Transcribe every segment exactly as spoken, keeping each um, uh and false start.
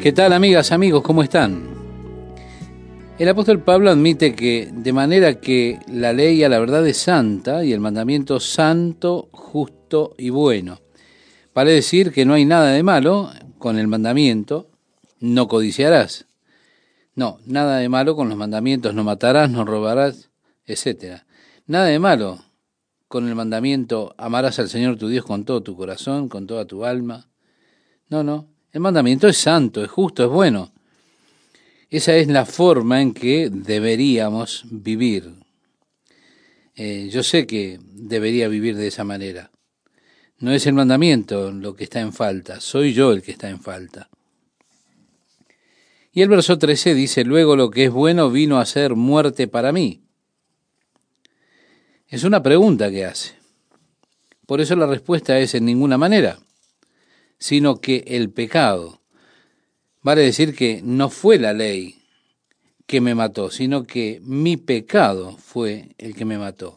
¿Qué tal, amigas, amigos? ¿Cómo están? El apóstol Pablo admite que de manera que la ley a la verdad es santa y el mandamiento santo, justo y bueno. Vale decir que no hay nada de malo con el mandamiento, no codiciarás. No, nada de malo con los mandamientos, no matarás, no robarás, etcétera. Nada de malo con el mandamiento, amarás al Señor tu Dios con todo tu corazón, con toda tu alma. No, no, el mandamiento es santo, es justo, es bueno. Esa es la forma en que deberíamos vivir. Eh, yo sé que debería vivir de esa manera. No es el mandamiento lo que está en falta, soy yo el que está en falta. Y el verso trece dice, luego lo que es bueno vino a ser muerte para mí. Es una pregunta que hace. Por eso la respuesta es en ninguna manera, sino que el pecado. Vale decir que no fue la ley que me mató, sino que mi pecado fue el que me mató.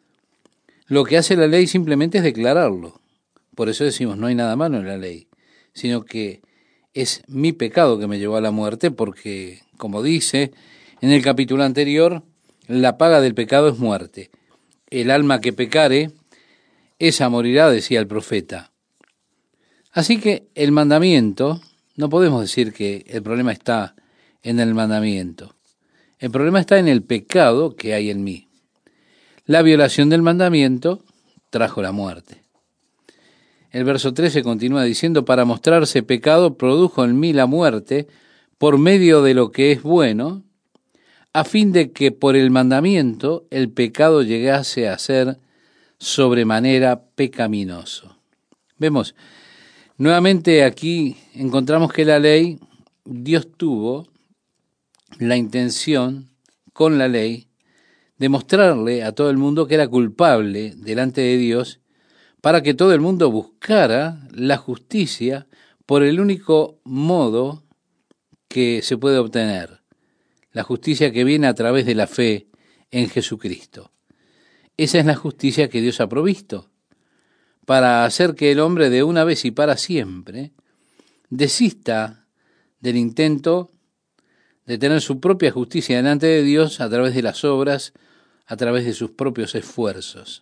Lo que hace la ley simplemente es declararlo. Por eso decimos, no hay nada malo en la ley, sino que es mi pecado que me llevó a la muerte, porque, como dice en el capítulo anterior, la paga del pecado es muerte. El alma que pecare, esa morirá, decía el profeta. Así que el mandamiento, no podemos decir que el problema está en el mandamiento. El problema está en el pecado que hay en mí. La violación del mandamiento trajo la muerte. El verso trece continúa diciendo, para mostrarse pecado produjo en mí la muerte por medio de lo que es bueno, a fin de que por el mandamiento el pecado llegase a ser sobremanera pecaminoso. Vemos, nuevamente aquí encontramos que la ley, Dios tuvo la intención con la ley de mostrarle a todo el mundo que era culpable delante de Dios para que todo el mundo buscara la justicia por el único modo que se puede obtener, la justicia que viene a través de la fe en Jesucristo. Esa es la justicia que Dios ha provisto para hacer que el hombre de una vez y para siempre desista del intento de tener su propia justicia delante de Dios a través de las obras, a través de sus propios esfuerzos.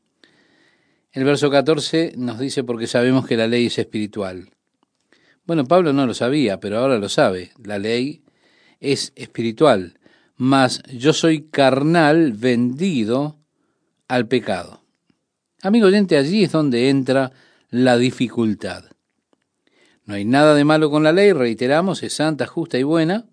El verso catorce nos dice, porque sabemos que la ley es espiritual. Bueno, Pablo no lo sabía, pero ahora lo sabe. La ley es espiritual, mas yo soy carnal, vendido al pecado. Amigo oyente, allí es donde entra la dificultad. No hay nada de malo con la ley, reiteramos, es santa, justa y buena,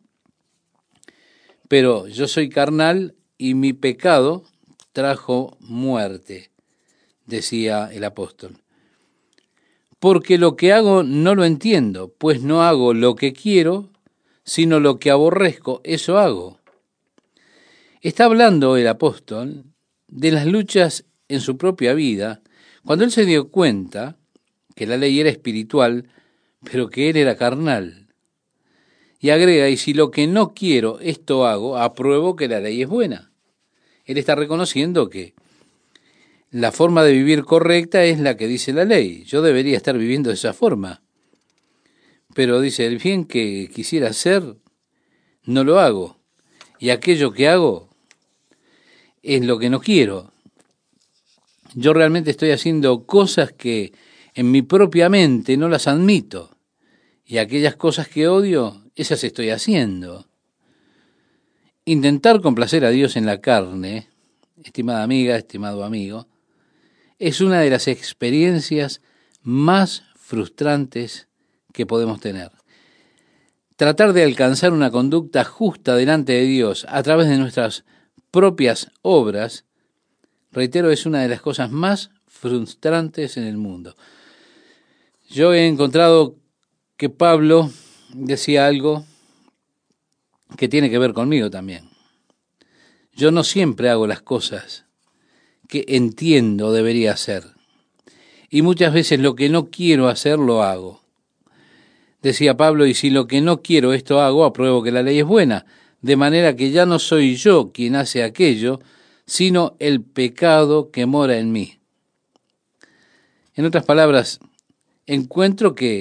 pero yo soy carnal y mi pecado trajo muerte, decía el apóstol. Porque lo que hago no lo entiendo, pues no hago lo que quiero, sino lo que aborrezco, eso hago. Está hablando el apóstol de las luchas en su propia vida, cuando él se dio cuenta que la ley era espiritual, pero que él era carnal. Y agrega, y si lo que no quiero, esto hago, apruebo que la ley es buena. Él está reconociendo que la forma de vivir correcta es la que dice la ley. Yo debería estar viviendo de esa forma. Pero dice, el bien que quisiera hacer, no lo hago. Y aquello que hago es lo que no quiero. Yo realmente estoy haciendo cosas que en mi propia mente no las admito. Y aquellas cosas que odio, esas estoy haciendo. Intentar complacer a Dios en la carne, estimada amiga, estimado amigo, es una de las experiencias más frustrantes que podemos tener. Tratar de alcanzar una conducta justa delante de Dios a través de nuestras propias obras, reitero, es una de las cosas más frustrantes en el mundo. Yo he encontrado que Pablo decía algo que tiene que ver conmigo también. Yo no siempre hago las cosas que entiendo debería hacer. Y muchas veces lo que no quiero hacer, lo hago. Decía Pablo, y si lo que no quiero esto hago, apruebo que la ley es buena, de manera que ya no soy yo quien hace aquello, sino el pecado que mora en mí. En otras palabras, encuentro que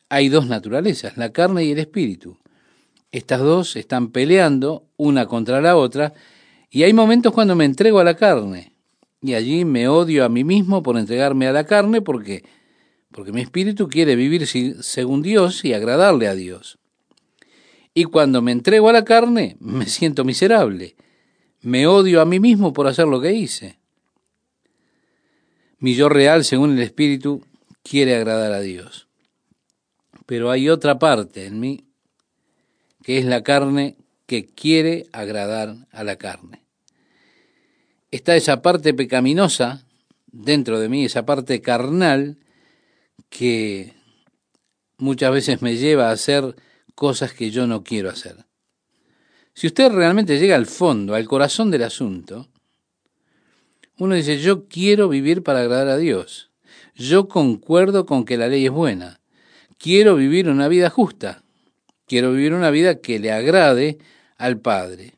hay dos naturalezas, la carne y el espíritu. Estas dos están peleando una contra la otra, y hay momentos cuando me entrego a la carne, y allí me odio a mí mismo por entregarme a la carne, porque, porque mi espíritu quiere vivir según Dios y agradarle a Dios. Y cuando me entrego a la carne, me siento miserable. Me odio a mí mismo por hacer lo que hice. Mi yo real, según el espíritu, quiere agradar a Dios. Pero hay otra parte en mí, que es la carne que quiere agradar a la carne. Está esa parte pecaminosa dentro de mí, esa parte carnal, que muchas veces me lleva a hacer cosas que yo no quiero hacer. Si usted realmente llega al fondo, al corazón del asunto, uno dice, yo quiero vivir para agradar a Dios. Yo concuerdo con que la ley es buena. Quiero vivir una vida justa. Quiero vivir una vida que le agrade al Padre.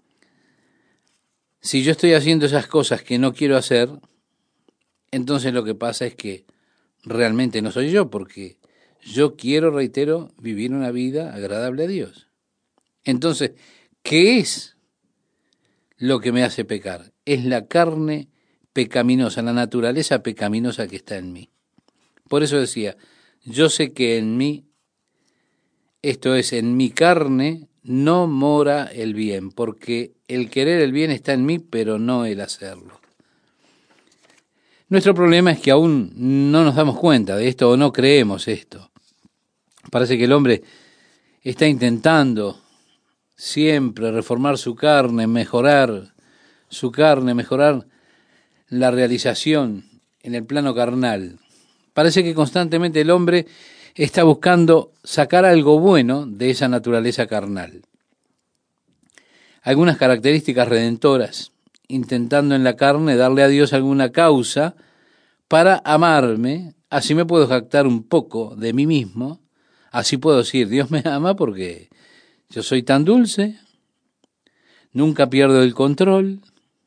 Si yo estoy haciendo esas cosas que no quiero hacer, entonces lo que pasa es que realmente no soy yo, porque yo quiero, reitero, vivir una vida agradable a Dios. Entonces, ¿qué es lo que me hace pecar? Es la carne pecaminosa, la naturaleza pecaminosa que está en mí. Por eso decía, yo sé que en mí, esto es, en mi carne, no mora el bien, porque el querer el bien está en mí, pero no el hacerlo. Nuestro problema es que aún no nos damos cuenta de esto o no creemos esto. Parece que el hombre está intentando siempre reformar su carne, mejorar su carne, mejorar la realización en el plano carnal. Parece que constantemente el hombre está buscando sacar algo bueno de esa naturaleza carnal. Algunas características redentoras, intentando en la carne darle a Dios alguna causa para amarme, así me puedo jactar un poco de mí mismo, así puedo decir, Dios me ama porque yo soy tan dulce, nunca pierdo el control,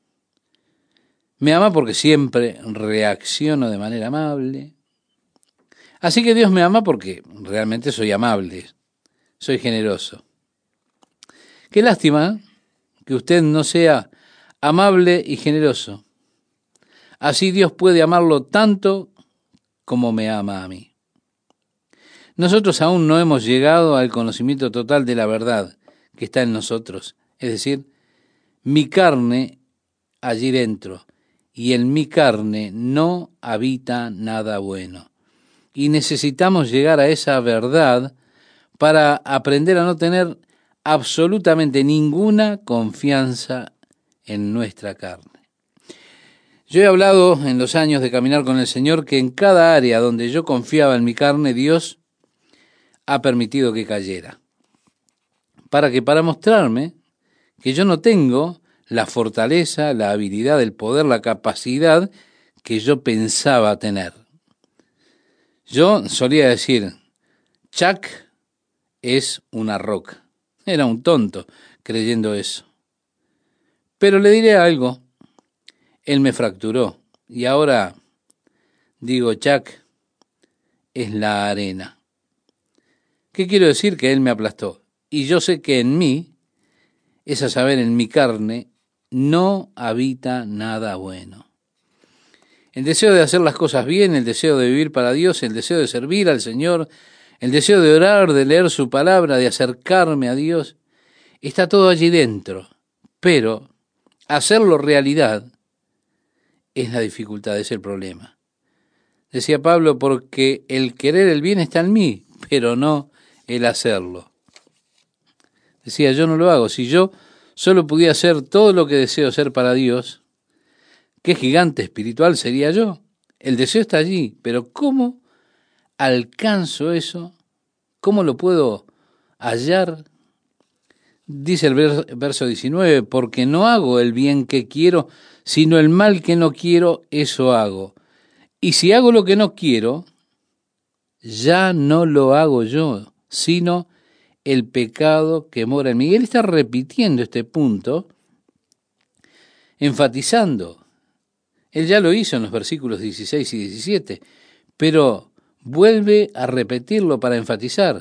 me ama porque siempre reacciono de manera amable. Así que Dios me ama porque realmente soy amable, soy generoso. Qué lástima que usted no sea amable y generoso. Así Dios puede amarlo tanto como me ama a mí. Nosotros aún no hemos llegado al conocimiento total de la verdad que está en nosotros. Es decir, mi carne allí dentro, y en mi carne no habita nada bueno. Y necesitamos llegar a esa verdad para aprender a no tener absolutamente ninguna confianza en nuestra carne. Yo he hablado en los años de caminar con el Señor que en cada área donde yo confiaba en mi carne, Dios ha permitido que cayera. Para que, para mostrarme que yo no tengo la fortaleza, la habilidad, el poder, la capacidad que yo pensaba tener. Yo solía decir, Chuck es una roca. Era un tonto creyendo eso. Pero le diré algo, él me fracturó y ahora digo, Chuck es la arena. ¿Qué quiero decir? Que él me aplastó. Y yo sé que en mí, es a saber, en mi carne, no habita nada bueno. El deseo de hacer las cosas bien, el deseo de vivir para Dios, el deseo de servir al Señor, el deseo de orar, de leer su palabra, de acercarme a Dios, está todo allí dentro. Pero hacerlo realidad es la dificultad, es el problema. Decía Pablo, porque el querer el bien está en mí, pero no el hacerlo. Decía, yo no lo hago. Si yo solo pudiera hacer todo lo que deseo hacer para Dios, ¿qué gigante espiritual sería yo? El deseo está allí, pero ¿cómo alcanzo eso? ¿Cómo lo puedo hallar? Dice el verso diecinueve, porque no hago el bien que quiero, sino el mal que no quiero, eso hago. Y si hago lo que no quiero, ya no lo hago yo, sino el pecado que mora en mí. Y él está repitiendo este punto, enfatizando. Él ya lo hizo en los versículos dieciséis y diecisiete, pero vuelve a repetirlo para enfatizar.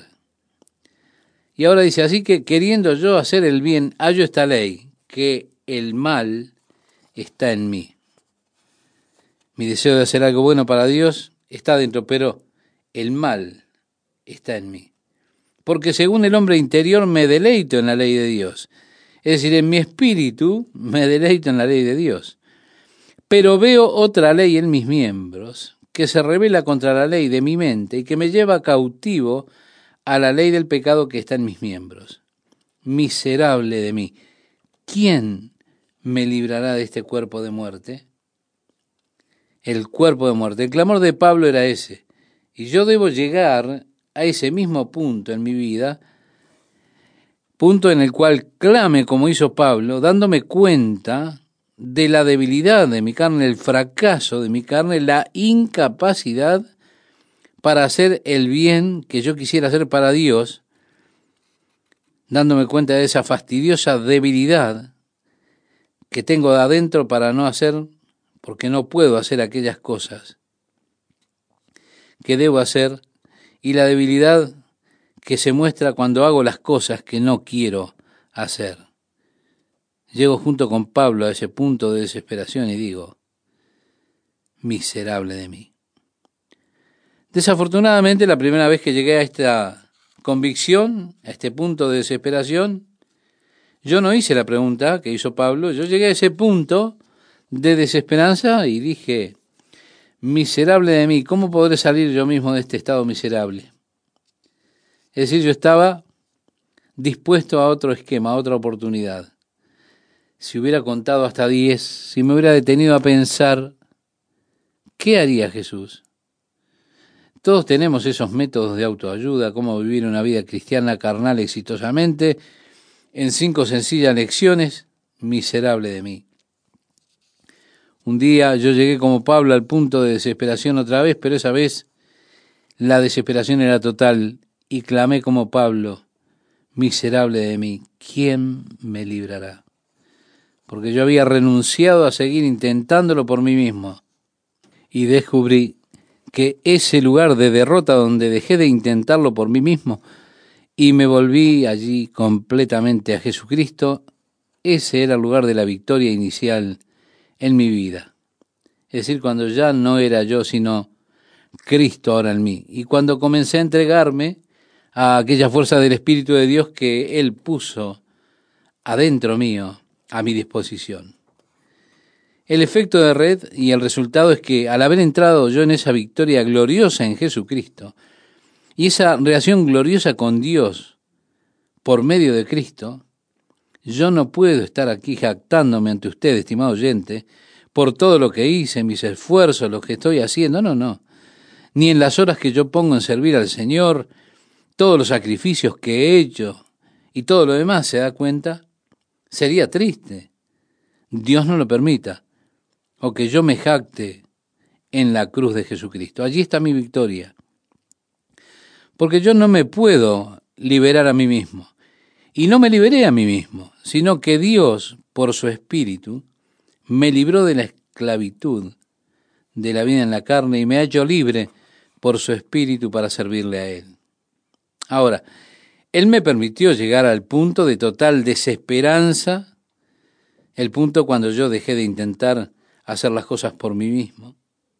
Y ahora dice, así que queriendo yo hacer el bien, hallo esta ley, que el mal está en mí. Mi deseo de hacer algo bueno para Dios está dentro, pero el mal está en mí. Porque según el hombre interior me deleito en la ley de Dios. Es decir, en mi espíritu me deleito en la ley de Dios. Pero veo otra ley en mis miembros, que se revela contra la ley de mi mente y que me lleva cautivo a la ley del pecado que está en mis miembros. Miserable de mí, ¿quién me librará de este cuerpo de muerte? El cuerpo de muerte. El clamor de Pablo era ese. Y yo debo llegar a ese mismo punto en mi vida, punto en el cual clame como hizo Pablo, dándome cuenta de la debilidad de mi carne, el fracaso de mi carne, la incapacidad para hacer el bien que yo quisiera hacer para Dios, dándome cuenta de esa fastidiosa debilidad que tengo de adentro para no hacer, porque no puedo hacer aquellas cosas que debo hacer, y la debilidad que se muestra cuando hago las cosas que no quiero hacer. Llego junto con Pablo a ese punto de desesperación y digo, miserable de mí. Desafortunadamente, la primera vez que llegué a esta convicción, a este punto de desesperación, yo no hice la pregunta que hizo Pablo, yo llegué a ese punto de desesperanza y dije, miserable de mí, ¿cómo podré salir yo mismo de este estado miserable? Es decir, yo estaba dispuesto a otro esquema, a otra oportunidad. Si hubiera contado hasta diez, si me hubiera detenido a pensar, ¿qué haría Jesús? Todos tenemos esos métodos de autoayuda, cómo vivir una vida cristiana carnal exitosamente, en cinco sencillas lecciones, miserable de mí. Un día yo llegué como Pablo al punto de desesperación otra vez, pero esa vez la desesperación era total y clamé como Pablo, miserable de mí, ¿quién me librará? Porque yo había renunciado a seguir intentándolo por mí mismo y descubrí que ese lugar de derrota donde dejé de intentarlo por mí mismo y me volví allí completamente a Jesucristo, ese era el lugar de la victoria inicial en mi vida. Es decir, cuando ya no era yo, sino Cristo ahora en mí. Y cuando comencé a entregarme a aquella fuerza del Espíritu de Dios que Él puso adentro mío, a mi disposición. El efecto de red y el resultado es que al haber entrado yo en esa victoria gloriosa en Jesucristo y esa relación gloriosa con Dios por medio de Cristo, yo no puedo estar aquí jactándome ante usted, estimado oyente, por todo lo que hice, mis esfuerzos, lo que estoy haciendo, no, no, ni en las horas que yo pongo en servir al Señor, todos los sacrificios que he hecho y todo lo demás, ¿se da cuenta? Sería triste. Dios no lo permita. O que yo me jacte en la cruz de Jesucristo. Allí está mi victoria. Porque yo no me puedo liberar a mí mismo. Y no me liberé a mí mismo, sino que Dios, por su Espíritu, me libró de la esclavitud de la vida en la carne y me ha hecho libre por su Espíritu para servirle a Él. Ahora, Él me permitió llegar al punto de total desesperanza, el punto cuando yo dejé de intentar hacer las cosas por mí mismo.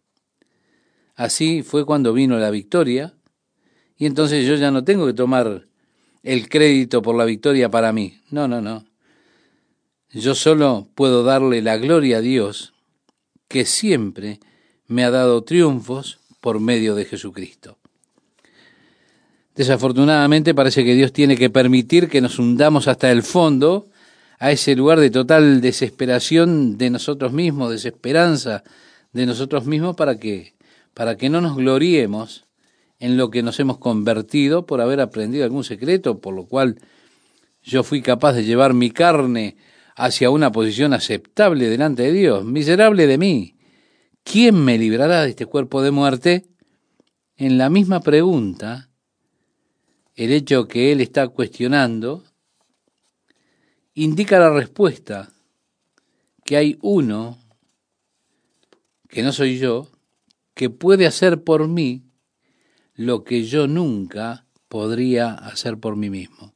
Así fue cuando vino la victoria, y entonces yo ya no tengo que tomar el crédito por la victoria para mí. No, no, no. Yo solo puedo darle la gloria a Dios, que siempre me ha dado triunfos por medio de Jesucristo. Desafortunadamente parece que Dios tiene que permitir que nos hundamos hasta el fondo, a ese lugar de total desesperación de nosotros mismos, desesperanza de nosotros mismos, para que, para que no nos gloriemos en lo que nos hemos convertido por haber aprendido algún secreto, por lo cual yo fui capaz de llevar mi carne hacia una posición aceptable delante de Dios. Miserable de mí, ¿quién me librará de este cuerpo de muerte? En la misma pregunta, el hecho que él está cuestionando indica la respuesta, que hay uno, que no soy yo, que puede hacer por mí lo que yo nunca podría hacer por mí mismo.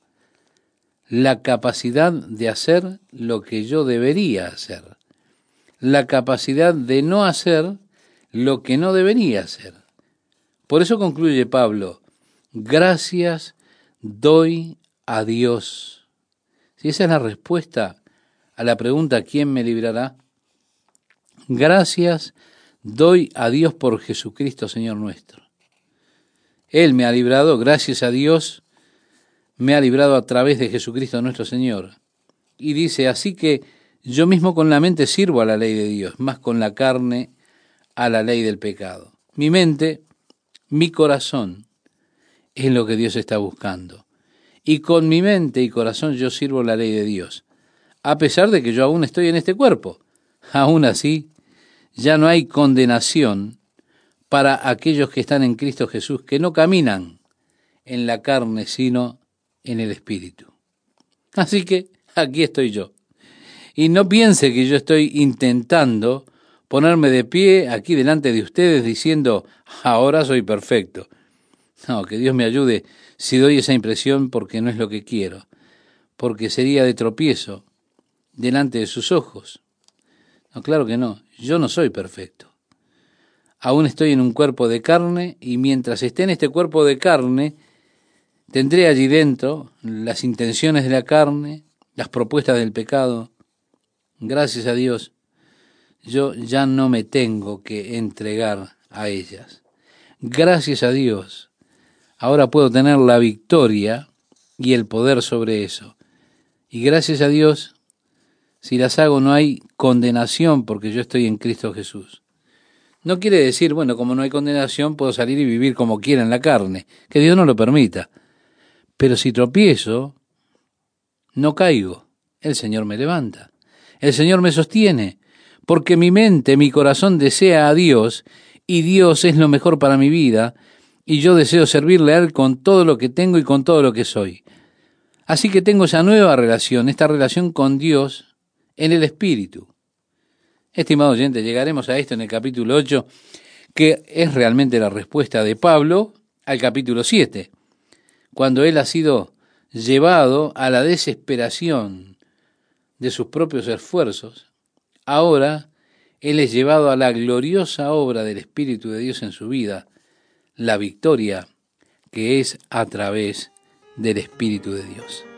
La capacidad de hacer lo que yo debería hacer. La capacidad de no hacer lo que no debería hacer. Por eso concluye Pablo, gracias doy a Dios. Si esa es la respuesta a la pregunta ¿quién me librará? Gracias doy a Dios por Jesucristo, Señor nuestro. Él me ha librado, gracias a Dios, me ha librado a través de Jesucristo nuestro Señor. Y dice, así que yo mismo con la mente sirvo a la ley de Dios, más con la carne a la ley del pecado. Mi mente, mi corazón, es lo que Dios está buscando. Y con mi mente y corazón yo sirvo la ley de Dios, a pesar de que yo aún estoy en este cuerpo. Aún así, ya no hay condenación para aquellos que están en Cristo Jesús, que no caminan en la carne, sino en el Espíritu. Así que aquí estoy yo. Y no piense que yo estoy intentando ponerme de pie aquí delante de ustedes diciendo, ahora soy perfecto. No, que Dios me ayude si doy esa impresión porque no es lo que quiero, porque sería de tropiezo delante de sus ojos. No, claro que no, yo no soy perfecto. Aún estoy en un cuerpo de carne y mientras esté en este cuerpo de carne, tendré allí dentro las intenciones de la carne, las propuestas del pecado. Gracias a Dios, yo ya no me tengo que entregar a ellas. Gracias a Dios, ahora puedo tener la victoria y el poder sobre eso. Y gracias a Dios, si las hago no hay condenación porque yo estoy en Cristo Jesús. No quiere decir, bueno, como no hay condenación, puedo salir y vivir como quiera en la carne, que Dios no lo permita. Pero si tropiezo, no caigo, el Señor me levanta, el Señor me sostiene, porque mi mente, mi corazón desea a Dios, y Dios es lo mejor para mi vida, y yo deseo servirle a Él con todo lo que tengo y con todo lo que soy. Así que tengo esa nueva relación, esta relación con Dios en el Espíritu. Estimado oyente, llegaremos a esto en el capítulo ocho, que es realmente la respuesta de Pablo al capítulo siete, cuando él ha sido llevado a la desesperación de sus propios esfuerzos. Ahora él es llevado a la gloriosa obra del Espíritu de Dios en su vida, la victoria que es a través del Espíritu de Dios.